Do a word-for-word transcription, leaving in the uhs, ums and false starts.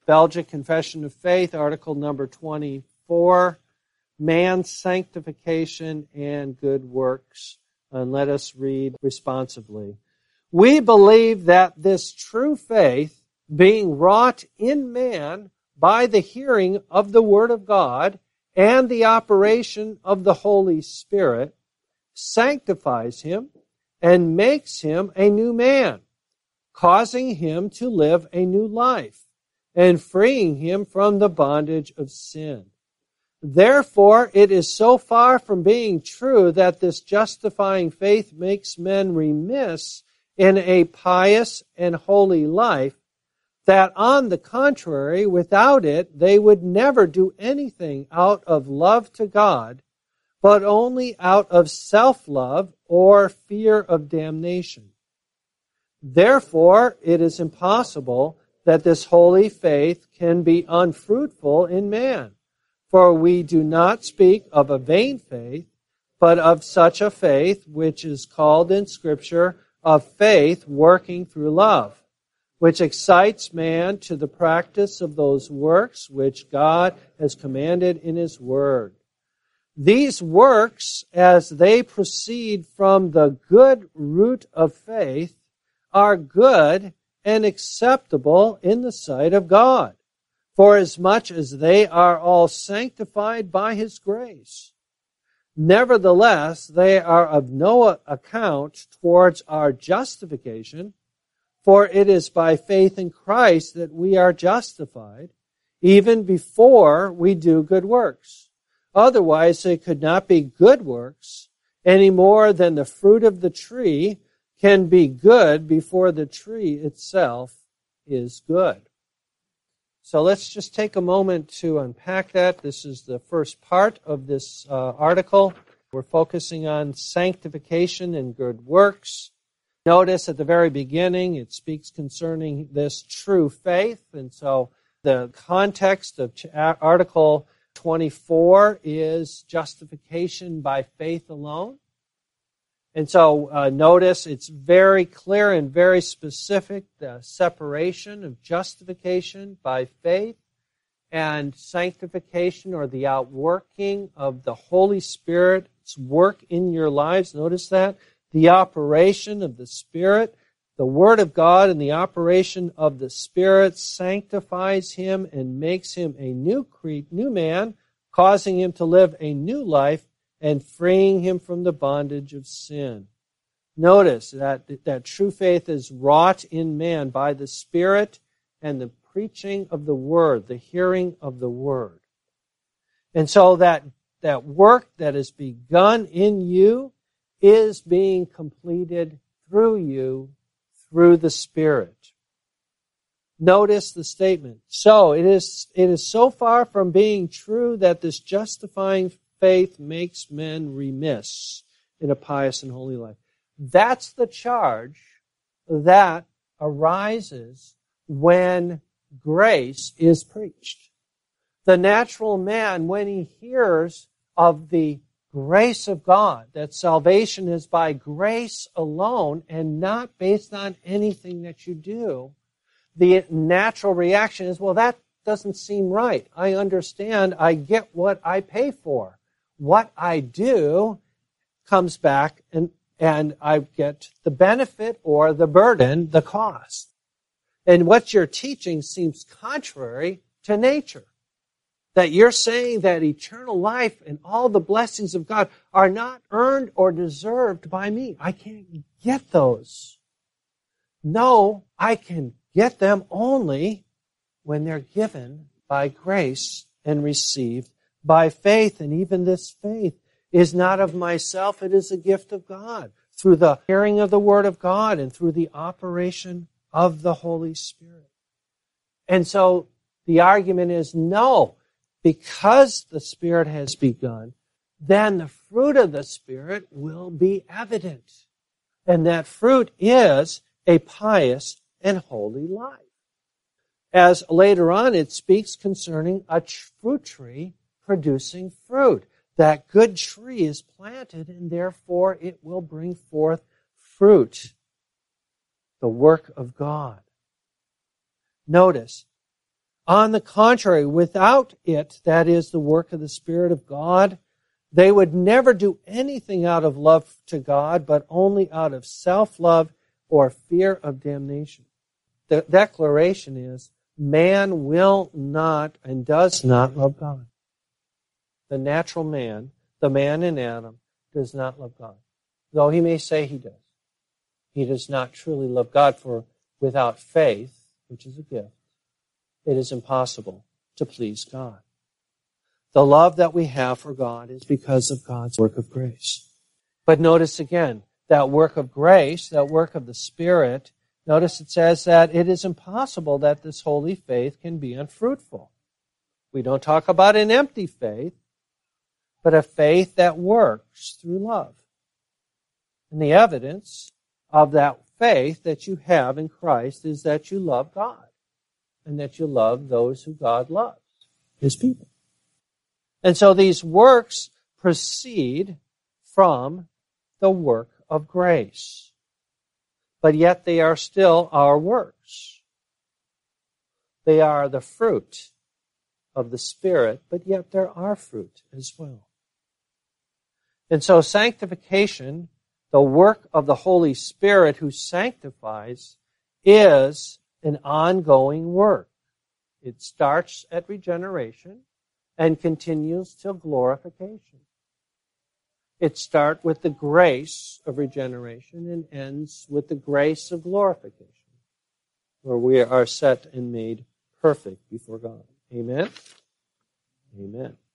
Belgic Confession of Faith, article number twenty-four, man's sanctification and good works. And let us read responsively. We believe that this true faith, being wrought in man by the hearing of the Word of God and the operation of the Holy Spirit, sanctifies him and makes him a new man, causing him to live a new life and freeing him from the bondage of sin. Therefore, it is so far from being true that this justifying faith makes men remiss in a pious and holy life, that on the contrary, without it, they would never do anything out of love to God, but only out of self-love or fear of damnation. Therefore, it is impossible that this holy faith can be unfruitful in man. For we do not speak of a vain faith, but of such a faith which is called in Scripture of faith working through love, which excites man to the practice of those works which God has commanded in His Word. These works, as they proceed from the good root of faith, are good and acceptable in the sight of God, forasmuch as they are all sanctified by His grace. Nevertheless, they are of no account towards our justification, for it is by faith in Christ that we are justified, even before we do good works. Otherwise, they could not be good works, any more than the fruit of the tree can be good before the tree itself is good. So let's just take a moment to unpack that. This is the first part of this uh, article. We're focusing on sanctification and good works. Notice at the very beginning it speaks concerning this true faith. And so the context of article twenty-four is justification by faith alone. And so uh, notice it's very clear and very specific, the separation of justification by faith and sanctification, or the outworking of the Holy Spirit's work in your lives. Notice that. The operation of the Spirit, the Word of God and the operation of the Spirit sanctifies him and makes him a new cre- new man, causing him to live a new life and freeing him from the bondage of sin. Notice that, that true faith is wrought in man by the Spirit and the preaching of the Word, the hearing of the Word. And so that, that work that is begun in you is being completed through you, through the Spirit. Notice the statement. So it is, it is so far from being true that this justifying faith makes men remiss in a pious and holy life. That's the charge that arises when grace is preached. The natural man, when he hears of the grace of God, that salvation is by grace alone and not based on anything that you do, the natural reaction is, well, that doesn't seem right. I understand. I get what I pay for. What I do comes back and, and I get the benefit or the burden, the cost. And what you're teaching seems contrary to nature. That you're saying that eternal life and all the blessings of God are not earned or deserved by me. I can't get those. No, I can get them only when they're given by grace and received by faith. And even this faith is not of myself. It is a gift of God through the hearing of the Word of God and through the operation of the Holy Spirit. And so the argument is no, because the Spirit has begun, then the fruit of the Spirit will be evident. And that fruit is a pious and holy life. As later on it speaks concerning a fruit tree producing fruit. That good tree is planted and therefore it will bring forth fruit. The work of God. Notice, On the contrary, without it, that is the work of the Spirit of God, they would never do anything out of love to God, but only out of self-love or fear of damnation. The declaration is, man will not and does not love God. The natural man, the man in Adam, does not love God. Though he may say he does. He does not truly love God, for without faith, which is a gift, it is impossible to please God. The love that we have for God is because of God's work of grace. But notice again, that work of grace, that work of the Spirit, notice it says that it is impossible that this holy faith can be unfruitful. We don't talk about an empty faith, but a faith that works through love. And the evidence of that faith that you have in Christ is that you love God and that you love those who God loves, His people. And so these works proceed from the work of grace. But yet they are still our works. They are the fruit of the Spirit, but yet there are fruit as well. And so sanctification, the work of the Holy Spirit who sanctifies, is an ongoing work. It starts at regeneration and continues till glorification. It starts with the grace of regeneration and ends with the grace of glorification, where we are set and made perfect before God. Amen? Amen.